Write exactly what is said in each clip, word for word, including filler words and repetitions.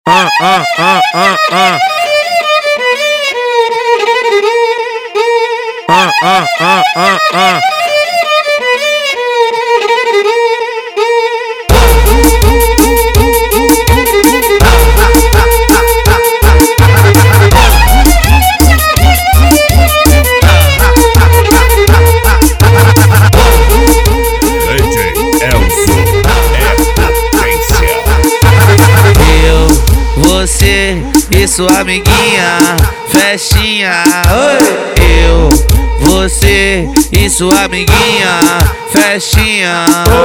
Ah, ah, ah, ah, ah. Ah, ah, ah, ah, ah. Você e sua amiguinha, festinha. Oi. Eu, você e sua amiguinha, festinha.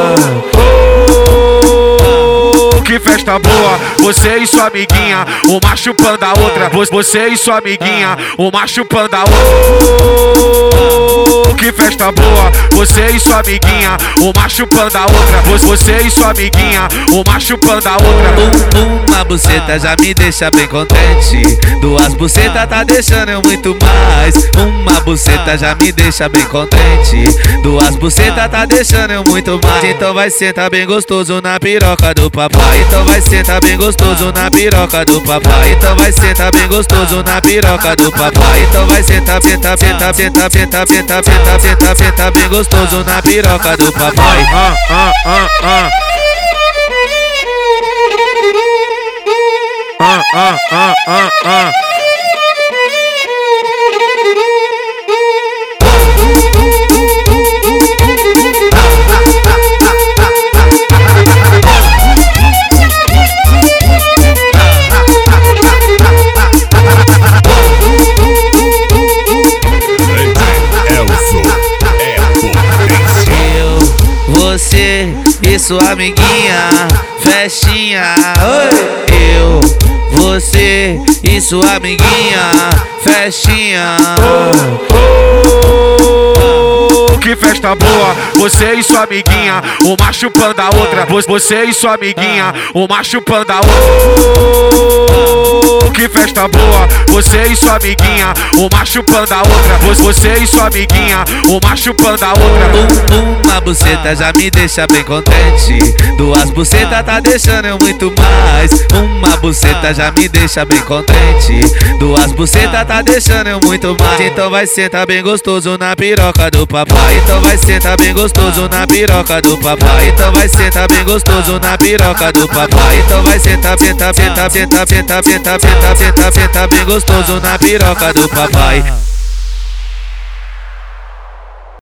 Oh, que festa boa, você e sua amiguinha, uma chupando a outra. Você e sua amiguinha, uma chupando a outra. Oh, que festa boa, você e sua amiguinha, uma chupando a outra. Você e sua amiguinha, uma chupando a outra. Um, uma buceta já me deixa bem contente, duas bucetas tá deixando eu muito mais. Uma buceta já me deixa bem contente, duas bucetas tá deixando eu muito mais. Então vai sentar bem gostoso na piroca do papai. Então vai sentar bem gostoso na piroca do papai. Então vai sentar bem gostoso na piroca do papai. Então vai sentar, sentar, sentar, sentar, sentar, sentar, sentar, sentar, sentar bem gostoso na piroca do papai. Ah, ah, ah, ah. Ah, ah, ah, ah, ah. Você e sua amiguinha, festinha. Oi. Eu, você e sua amiguinha, festinha. Oh, oh, que festa boa, você e sua amiguinha, uma chupando a outra. Você e sua amiguinha, uma chupando a outra. Oh, que festa boa, você e sua amiguinha, uma chupando a outra. Você e sua amiguinha, uma chupando a outra. Um, uma buceta já me deixa bem contente, duas bucetas tá deixando eu muito mais. Uma buceta já me deixa bem contente, duas bucetas tá deixando eu muito mais. Então vai sentar bem gostoso na piroca do papai. Então vai sentar bem gostoso na piroca do papai. Então vai sentar bem gostoso na piroca do papai. Então vai sentar, sentar, sentar, sentar, sentar, sentar, sentar, sentar, sentar bem gostoso na piroca do papai.